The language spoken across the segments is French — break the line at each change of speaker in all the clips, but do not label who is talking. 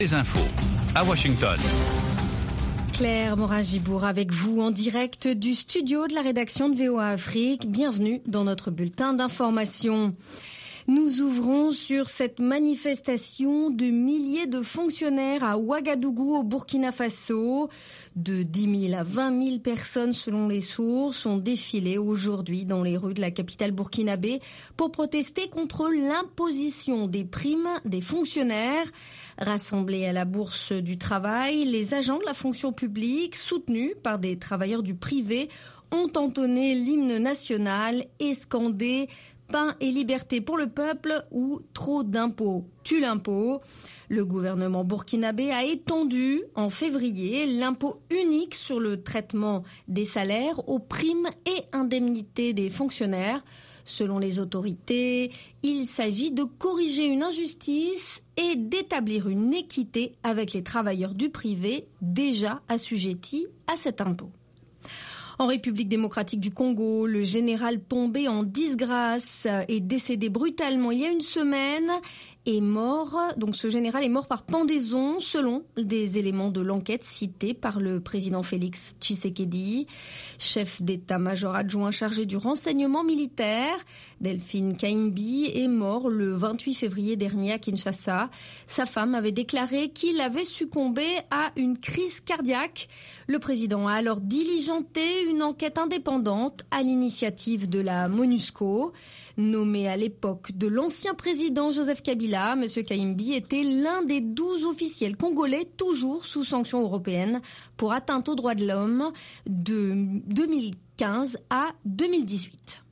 Les infos à Washington.
Claire Morin-Gibour avec vous en direct du studio de la rédaction de VOA Afrique. Bienvenue dans notre bulletin d'information. Nous ouvrons sur cette manifestation de milliers de fonctionnaires à Ouagadougou au Burkina Faso. De 10 000 à 20 000 personnes selon les sources ont défilé aujourd'hui dans les rues de la capitale burkinabé pour protester contre l'imposition des primes des fonctionnaires. Rassemblés à la Bourse du Travail, les agents de la fonction publique, soutenus par des travailleurs du privé, ont entonné l'hymne national et scandé « Pain et liberté pour le peuple » ou « Trop d'impôts tue l'impôt ». Le gouvernement burkinabé a étendu en février l'impôt unique sur le traitement des salaires aux primes et indemnités des fonctionnaires. Selon les autorités, il s'agit de corriger une injustice et d'établir une équité avec les travailleurs du privé déjà assujettis à cet impôt. En République démocratique du Congo, le général tombé en disgrâce est décédé brutalement il y a une semaine est mort. Donc ce général est mort par pendaison selon des éléments de l'enquête cités par le président Félix Tshisekedi. Chef d'état-major adjoint chargé du renseignement militaire, Delphine Kaimbi est mort le 28 février dernier à Kinshasa. Sa femme avait déclaré qu'il avait succombé à une crise cardiaque. Le président a alors diligenté une enquête indépendante à l'initiative de la MONUSCO. Nommé à l'époque de l'ancien président Joseph Kabila, M. Kaimbi était l'un des 12 officiels congolais toujours sous sanctions européennes pour atteinte aux droits de l'homme de 2015 à 2018.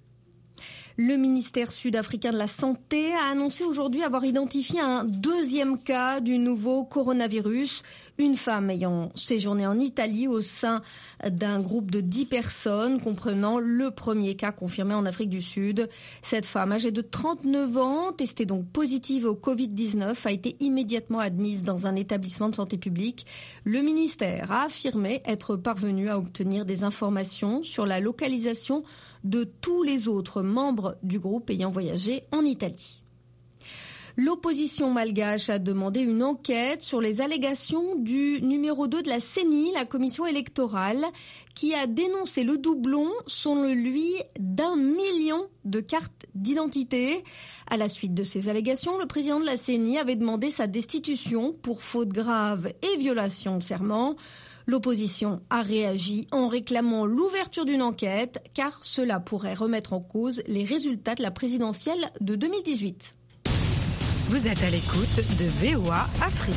Le ministère sud-africain de la Santé a annoncé aujourd'hui avoir identifié un deuxième cas du nouveau coronavirus. Une femme ayant séjourné en Italie au sein d'un groupe de 10 personnes, comprenant le premier cas confirmé en Afrique du Sud. Cette femme, âgée de 39 ans, testée donc positive au Covid-19, a été immédiatement admise dans un établissement de santé publique. Le ministère a affirmé être parvenu à obtenir des informations sur la localisation de tous les autres membres du groupe ayant voyagé en Italie. L'opposition malgache a demandé une enquête sur les allégations du numéro 2 de la CENI, la commission électorale, qui a dénoncé le doublon, selon lui, d'1 million de cartes d'identité. À la suite de ces allégations, le président de la CENI avait demandé sa destitution pour faute grave et violation de serment. L'opposition a réagi en réclamant l'ouverture d'une enquête, car cela pourrait remettre en cause les résultats de la présidentielle de 2018.
Vous êtes à l'écoute de VOA Afrique.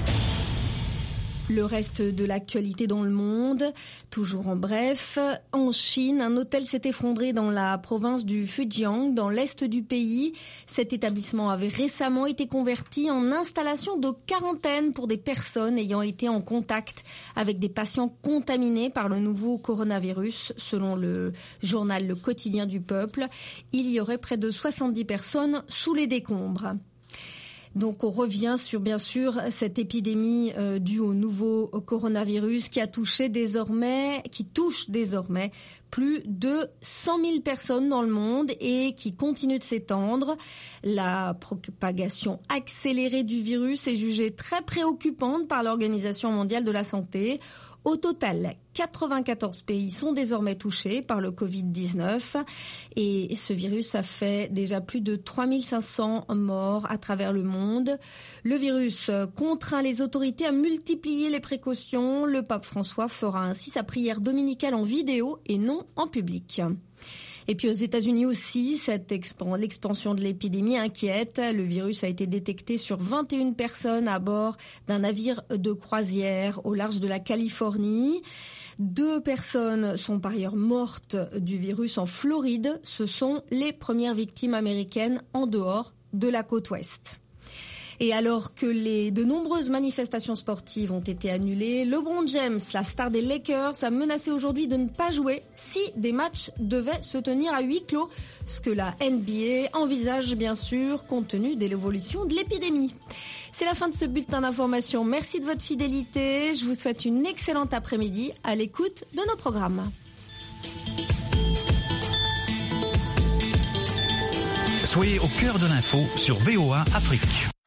Le reste de l'actualité dans le monde, toujours en bref. En Chine, un hôtel s'est effondré dans la province du Fujian, dans l'est du pays. Cet établissement avait récemment été converti en installation de quarantaine pour des personnes ayant été en contact avec des patients contaminés par le nouveau coronavirus. Selon le journal Le Quotidien du Peuple, il y aurait près de 70 personnes sous les décombres. Donc on revient sur bien sûr cette épidémie due au nouveau coronavirus qui touche désormais plus de 100 000 personnes dans le monde et qui continue de s'étendre. La propagation accélérée du virus est jugée très préoccupante par l'Organisation mondiale de la santé. Au total, 94 pays sont désormais touchés par le Covid-19 et ce virus a fait déjà plus de 3500 morts à travers le monde. Le virus contraint les autorités à multiplier les précautions. Le pape François fera ainsi sa prière dominicale en vidéo et non en public. Et puis aux États-Unis aussi, l'expansion de l'épidémie inquiète. Le virus a été détecté sur 21 personnes à bord d'un navire de croisière au large de la Californie. 2 personnes sont par ailleurs mortes du virus en Floride. Ce sont les premières victimes américaines en dehors de la côte ouest. Et alors que de nombreuses manifestations sportives ont été annulées, LeBron James, la star des Lakers, a menacé aujourd'hui de ne pas jouer si des matchs devaient se tenir à huis clos, ce que la NBA envisage bien sûr compte tenu de l'évolution de l'épidémie. C'est la fin de ce bulletin d'information. Merci de votre fidélité. Je vous souhaite une excellente après-midi à l'écoute de nos programmes.
Soyez au cœur de l'info sur VOA Afrique.